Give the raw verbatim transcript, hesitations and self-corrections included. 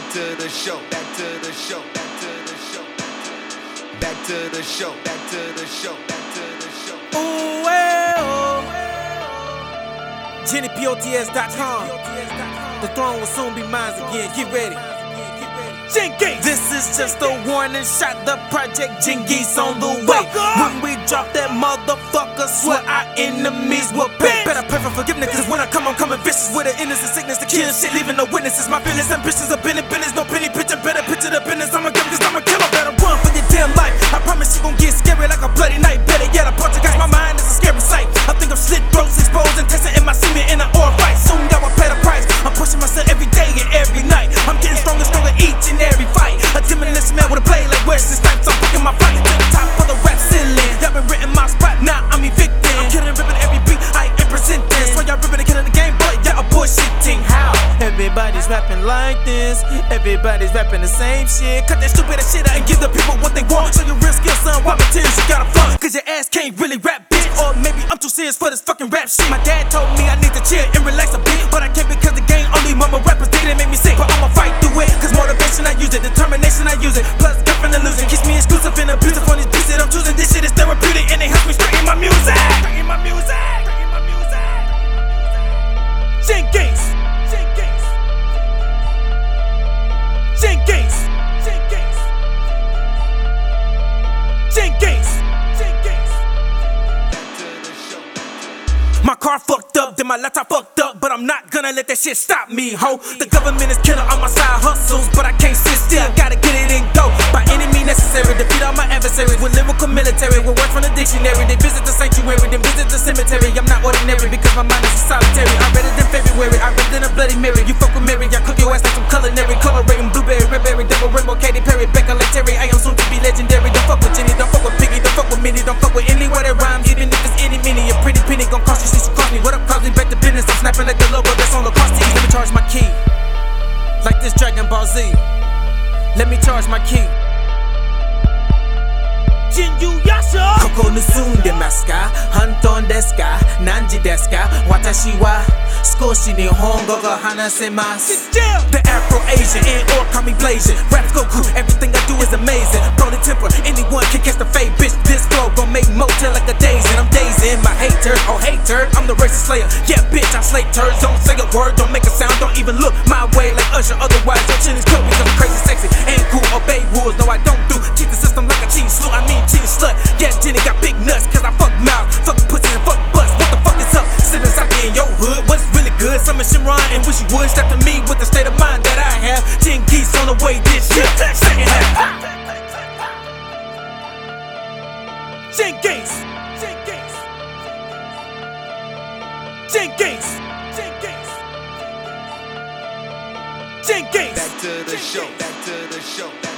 back to the show, back to the show, back to the show, back to the show, back to the show, back to the show. Ooh, well, Jenny P O T S dot com. The throne will soon be mine again. Get ready. Jingies. This is just a warning shot. The project Jingies on the way. When we drop that motherfucker, swear our enemies will pay. Better pray for forgiveness, cause when I come, I'm coming vicious with an innocent sickness to kill shit, leaving no witnesses. My feelings, ambitions, are business, business, no penny picture. Better picture the business. I'ma give cause I'm a killer. Better run for your damn life. I promise you gon' get scary like a bloody night. Better yet, I poltergeist. My mind is a scary sight. I think I'm slit throats exposed and testing in my semen in an ore fight. Soon y'all will pay the price. I'm pushing myself every day and every night. I'm getting stronger, stronger each and every fight. A demolition man with a blade like Wesley Snipes. I'm fucking my fight to the top of the rap ceiling. Y'all been written my spot, now I'm evicted. I'm killing, ripping every beat, I ain't presenting. So y'all ripping and killing the game, but y'all bullshitting. How? Everybody's rapping like this. Everybody's rapping the same shit. Cut that stupid ass shit out and give the people what they want. So your real skill, son, what materials you gotta flaunt. Cause your ass can't really rap, bitch. Or maybe I'm too serious for this fucking rap shit. My dad told me I need to chill and relax a bit, but I can't because the game only mama rappers did it, make me sick. But I'ma fight through it, cause motivation I use it, determination I use it, plus girlfriend illusion. Kiss me exclusive and abusive on these beats that I'm choosing. This shit is therapeutic and it helps me straight in my music. Straight in my music. Straight in my music. Jingies. Jingies. Jingies. Jingies. Jingies. Jingies. My car fucked up, then my laptop fucked up, but I'm not gonna let that shit stop me, ho. The government is killing all my side hustles, but I can't sit still, gotta get it and go. By any means necessary, defeat all my adversaries with lyrical military, with words from the dictionary. They visit the sanctuary, then visit the cemetery. I'm not ordinary because my mind is solitary. I read it in February, I read it in a Bloody Mary. You fuck with Mary, I cook your ass like some culinary, colorating blueberry, red berry, double rainbow, Katy Perry, Becca like Terry. I am soon to be legendary. Don't fuck with Jenny, don't fuck with Piggy, don't fuck with Minnie, don't fuck with anywhere that rhymes, even if it's any mini. A pretty penny gon' cost you, since you cost me. What up, cost me? Back to business. I'm snapping like the logo that's on the cost to you. Let me charge my key, like this Dragon Ball Z. Let me charge my key. Jinyu Yasha. Koko nusunde masu ka? Honton desu ka? Nanji desu ka? Watashi wa skoshi nihongo ga hanasemasu. The Afro-Asian and or call me Blasian. Rap Goku, everything I do is amazing. Bro, the temper, anyone can catch the fade. Bitch, this flow gon' make motel like a daisy. And I'm dazing my hater, oh hater, I'm the racist slayer. Yeah, bitch, I slay turds. Don't say a word, don't make a sound, don't even look my way like Usher. Otherwise, your chin is cooked because I'm crazy, sexy, and cool. Obey rules, no I don't do. Keep the system like a cheese slew. I mean cheese slut. Yeah, Jenny got big nuts, cause I fuck mouth, fuck pussy and fuck butts. What the fuck is up? Sippin' sake in your hood, what's really good? Some Shimron and wish you would step to me with the state of mind that I have. Jingies on the way, this shit. Second half. Jingies. Jingies. Jingies. Jingies. Jingies. Back to the show, back to the show.